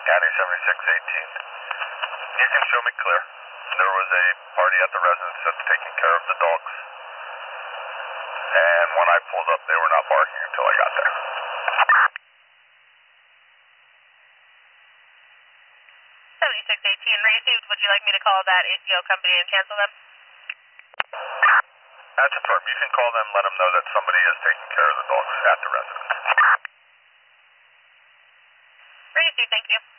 County 7618. You can show me clear. There was a party at the residence that's taking care of the dogs. And when I pulled up, they were not barking until I got there. 7618 received. Would you like me to call that ACO company and cancel them? That's affirmed. You can call them, let them know that somebody is taking care of the dogs at the residence. Received, thank you.